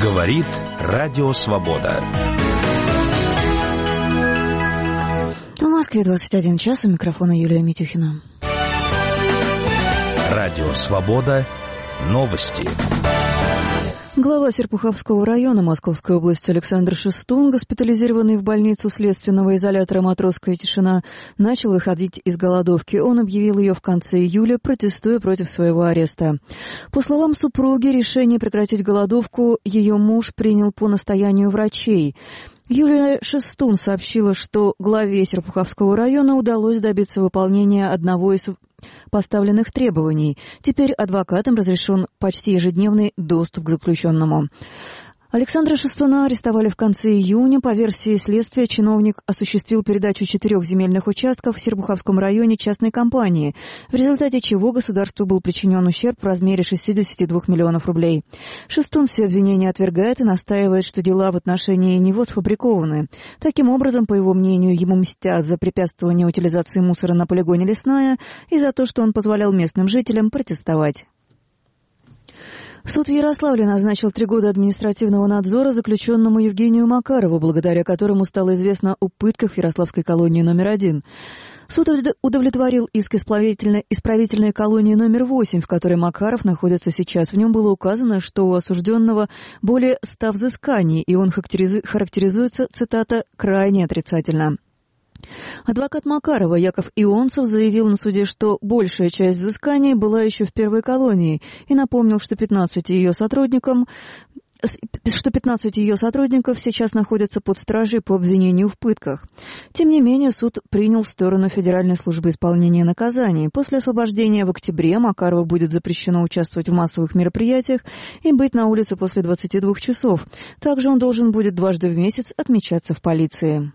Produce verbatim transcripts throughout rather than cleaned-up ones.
Говорит Радио Свобода. В Москве двадцать один час, у микрофона Юлия Митюхина. Радио Свобода. Новости. Глава Серпуховского района Московской области Александр Шестун, госпитализированный в больницу следственного изолятора «Матросская тишина», начал выходить из голодовки. Он объявил ее в конце июля, протестуя против своего ареста. По словам супруги, решение прекратить голодовку ее муж принял по настоянию врачей. Юлия Шестун сообщила, что главе Серпуховского района удалось добиться выполнения одного из поставленных требований. Теперь адвокатам разрешен почти ежедневный доступ к заключенному. Александра Шестуна арестовали в конце июня. По версии следствия, чиновник осуществил передачу четырех земельных участков в Серпуховском районе частной компании, в результате чего государству был причинен ущерб в размере шестьдесят два миллионов рублей. Шестун все обвинения отвергает и настаивает, что дела в отношении него сфабрикованы. Таким образом, по его мнению, ему мстят за препятствование утилизации мусора на полигоне «Лесная» и за то, что он позволял местным жителям протестовать. Суд в Ярославле назначил три года административного надзора заключенному Евгению Макарову, благодаря которому стало известно о пытках в Ярославской колонии номер один. Суд удовлетворил иск исправительной, исправительной колонии номер восемь, в которой Макаров находится сейчас. В нем было указано, что у осужденного более ста взысканий, и он характеризуется, цитата, «крайне отрицательно». Адвокат Макарова Яков Ионцев заявил на суде, что большая часть взысканий была еще в первой колонии, и напомнил, что пятнадцать ее сотрудникам, что пятнадцать ее сотрудников сейчас находятся под стражей по обвинению в пытках. Тем не менее, суд принял сторону Федеральной службы исполнения наказаний. После освобождения в октябре Макарову будет запрещено участвовать в массовых мероприятиях и быть на улице после двадцати двух часов. Также он должен будет дважды в месяц отмечаться в полиции.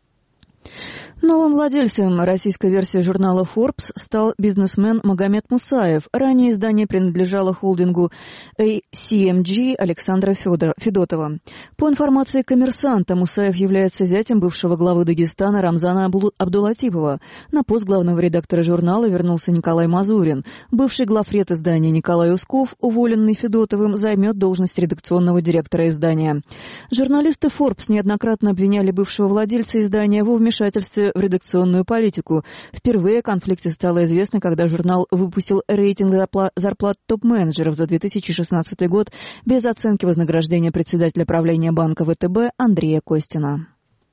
Новым владельцем российской версии журнала Forbes стал бизнесмен Магомед Мусаев. Ранее издание принадлежало холдингу эй си эм джи Александра Федотова. По информации «Коммерсанта», Мусаев является зятем бывшего главы Дагестана Рамзана Абдулатипова. На пост главного редактора журнала вернулся Николай Мазурин. Бывший главред издания Николай Усков, уволенный Федотовым, займет должность редакционного директора издания. Журналисты Forbes неоднократно обвиняли бывшего владельца издания во вмешательстве в редакционную политику. Впервые о конфликте стало известно, когда журнал выпустил рейтинг зарплат топ-менеджеров за две тысячи шестнадцатый год без оценки вознаграждения председателя правления банка вэ тэ бэ Андрея Костина.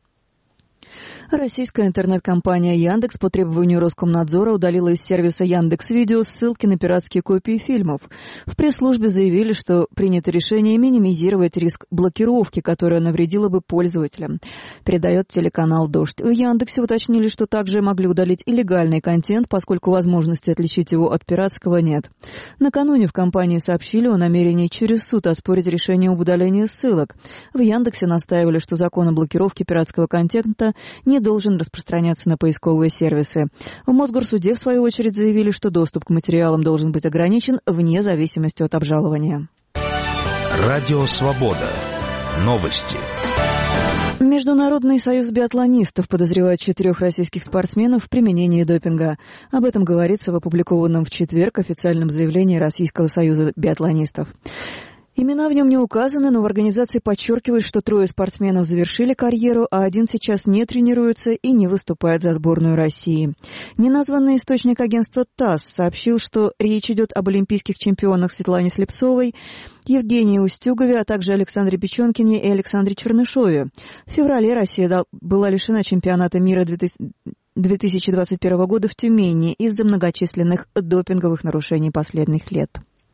Российская интернет-компания Яндекс по требованию Роскомнадзора удалила из сервиса Яндекс.Видео ссылки на пиратские копии фильмов. В пресс-службе заявили, что принято решение минимизировать риск блокировки, которая навредила бы пользователям, передает телеканал «Дождь». В Яндексе уточнили, что также могли удалить илlegальный контент, поскольку возможности отличить его от пиратского нет. Накануне в компании сообщили о намерении через суд оспорить решение об удалении ссылок. В Яндексе настаивали, что закон о блокировке пиратского контента не должен распространяться на поисковые сервисы. В Мосгорсуде, в свою очередь, заявили, что доступ к материалам должен быть ограничен вне зависимости от обжалования. Радио Свобода. Новости. Международный союз биатлонистов подозревает четырех российских спортсменов в применении допинга. Об этом говорится в опубликованном в четверг официальном заявлении Российского союза биатлонистов. Имена в нем не указаны, но в организации подчеркивают, что трое спортсменов завершили карьеру, а один сейчас не тренируется и не выступает за сборную России. Неназванный источник агентства ТАСС сообщил, что речь идет об олимпийских чемпионах Светлане Слепцовой, Евгении Устюгове, а также Александре Печенкине и Александре Чернышове. В феврале Россия была лишена чемпионата мира две тысячи двадцать первого года в Тюмени из-за многочисленных допинговых нарушений последних лет.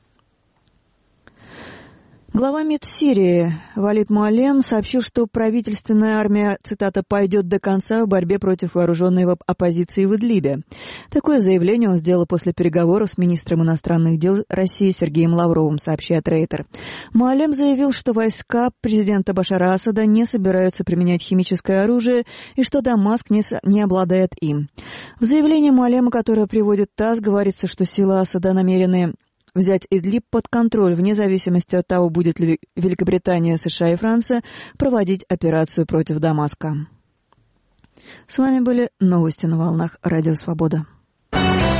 Глава МИД Сирии Валид Муалем сообщил, что правительственная армия, цитата, «пойдет до конца в борьбе против вооруженной оппозиции в Идлибе». Такое заявление он сделал после переговоров с министром иностранных дел России Сергеем Лавровым, сообщает Рейтер. Муалем заявил, что войска президента Башара Асада не собираются применять химическое оружие и что Дамаск не, не обладает им. В заявлении Муалема, которое приводит ТАСС, говорится, что силы Асада намерены взять Идлиб под контроль, вне зависимости от того, будет ли Великобритания, США и Франция проводить операцию против Дамаска. С вами были новости на волнах Радио Свобода.